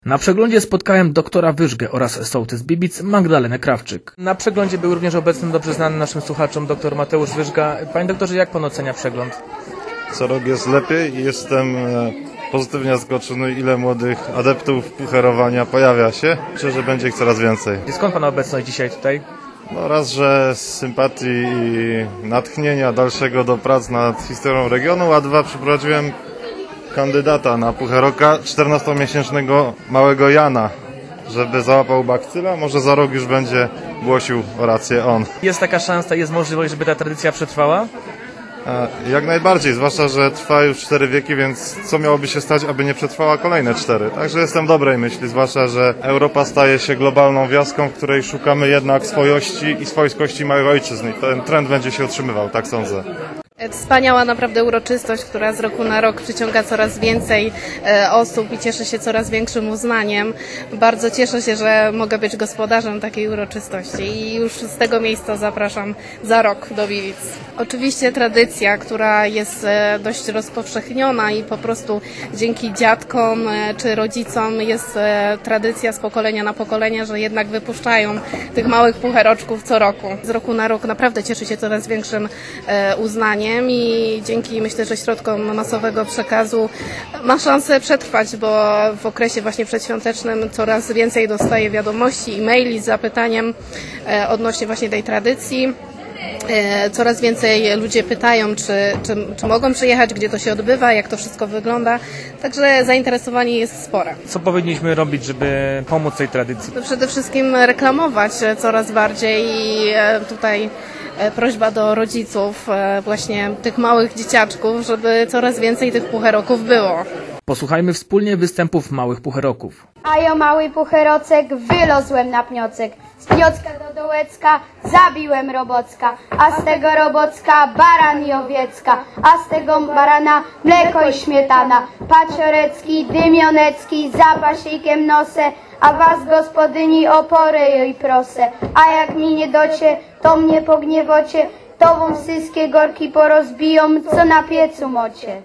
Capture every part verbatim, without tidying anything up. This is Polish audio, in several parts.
Na przeglądzie spotkałem doktora Wyżgę oraz sołtys Bibic Magdalenę Krawczyk. Na przeglądzie był również obecny dobrze znany naszym słuchaczom dr Mateusz Wyżga. Panie doktorze, jak pan ocenia przegląd? Co rok jest lepiej i jestem pozytywnie zaskoczony, ile młodych adeptów pucherowania pojawia się. Myślę, że będzie ich coraz więcej. I skąd pana obecność dzisiaj tutaj? No raz, że z sympatii i natchnienia dalszego do prac nad historią regionu, a dwa, przeprowadziłem kandydata na pucheroka, czternastomiesięcznego małego Jana, żeby załapał bakcyla. Może za rok już będzie głosił orację on. Jest taka szansa, jest możliwość, żeby ta tradycja przetrwała? Jak najbardziej, zwłaszcza, że trwa już cztery wieki, więc co miałoby się stać, aby nie przetrwała kolejne cztery? Także jestem dobrej myśli, zwłaszcza, że Europa staje się globalną wioską, w której szukamy jednak swojości i swojskości małych ojczyzn. I ten trend będzie się utrzymywał, tak sądzę. Wspaniała naprawdę uroczystość, która z roku na rok przyciąga coraz więcej osób i cieszy się coraz większym uznaniem. Bardzo cieszę się, że mogę być gospodarzem takiej uroczystości i już z tego miejsca zapraszam za rok do Bibic. Oczywiście tradycja, która jest dość rozpowszechniona i po prostu dzięki dziadkom czy rodzicom jest tradycja z pokolenia na pokolenie, że jednak wypuszczają tych małych pucheroczków co roku. Z roku na rok naprawdę cieszy się coraz większym uznaniem. I dzięki, myślę, że środkom masowego przekazu ma szansę przetrwać, bo w okresie właśnie przedświątecznym coraz więcej dostaje wiadomości, e-maili z zapytaniem odnośnie właśnie tej tradycji. Coraz więcej ludzie pytają, czy, czy, czy mogą przyjechać, gdzie to się odbywa, jak to wszystko wygląda. Także zainteresowanie jest spore. Co powinniśmy robić, żeby pomóc tej tradycji? No przede wszystkim reklamować coraz bardziej i tutaj prośba do rodziców właśnie tych małych dzieciaczków, żeby coraz więcej tych pucheroków było. Posłuchajmy wspólnie występów małych pucheroków. A ja mały pucherocek wylozłem na pniocek. Z pniocka do dołecka zabiłem robocka, a z tego robocka baran i owiecka, a z tego barana mleko i śmietana. Paciorecki, dymionecki, za pasikiem nosę, a was gospodyni o porę i prosę. A jak mi nie docie, to mnie pogniewocie, to wam wszystkie gorki porozbiją, co na piecu mocie.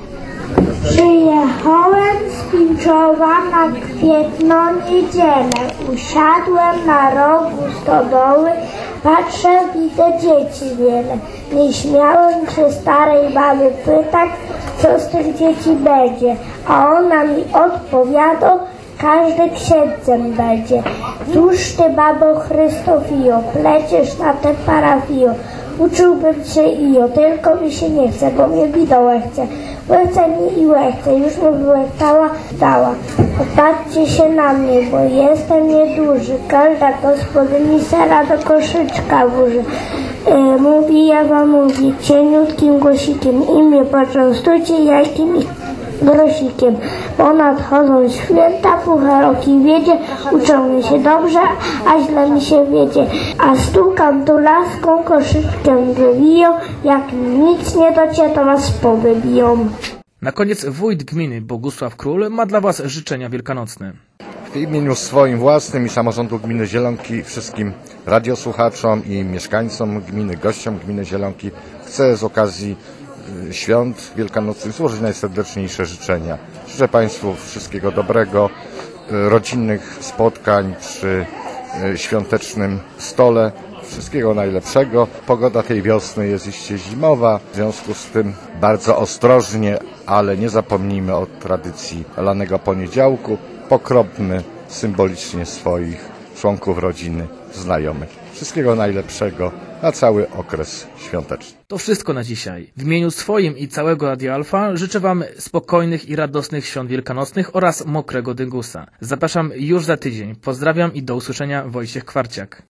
Przyjechałem z Pińczowa na kwietną niedzielę. Usiadłem na rogu stodoły, patrzę, widzę dzieci wiele. Nie śmiałem się starej baby pytać, co z tych dzieci będzie, a ona mi odpowiada, każdy księdzem będzie. Cóż ty, babo Chrystofio, pleciesz na tę parafijo? Uczyłbym się i o, tylko mi się nie chce, bo mnie bidołę chce. Łechce mi i łechce, już mi wyłechtała, dała. Popatrzcie się na mnie, bo jestem nieduży. Każda gospodyni sera do koszyczka włoży. E, mówi Ewa, mówi cieniutkim głosikiem i mnie poczęstujcie jajkiem i grosikiem, bo nadchodzą święta, pucheroki wiedzie, uczą mi się dobrze, a źle mi się wiedzie. A stukam tu laską, koszyczkiem wywiją, jak mi nic nie docie, to was powybiją. Na koniec wójt gminy Bogusław Król ma dla was życzenia wielkanocne. W imieniu swoim własnym i samorządu gminy Zielonki wszystkim radiosłuchaczom i mieszkańcom gminy, gościom gminy Zielonki chcę z okazji świąt wielkanocnych złożyć najserdeczniejsze życzenia. Życzę Państwu wszystkiego dobrego, rodzinnych spotkań przy świątecznym stole, wszystkiego najlepszego. Pogoda tej wiosny jest iście zimowa, w związku z tym bardzo ostrożnie, ale nie zapomnijmy o tradycji lanego poniedziałku. Pokropmy symbolicznie swoich członków rodziny, znajomych. Wszystkiego najlepszego na cały okres świąteczny. To wszystko na dzisiaj. W imieniu swoim i całego Radio Alfa życzę wam spokojnych i radosnych świąt wielkanocnych oraz mokrego dyngusa. Zapraszam już za tydzień. Pozdrawiam i do usłyszenia. Wojciech Kwarciak.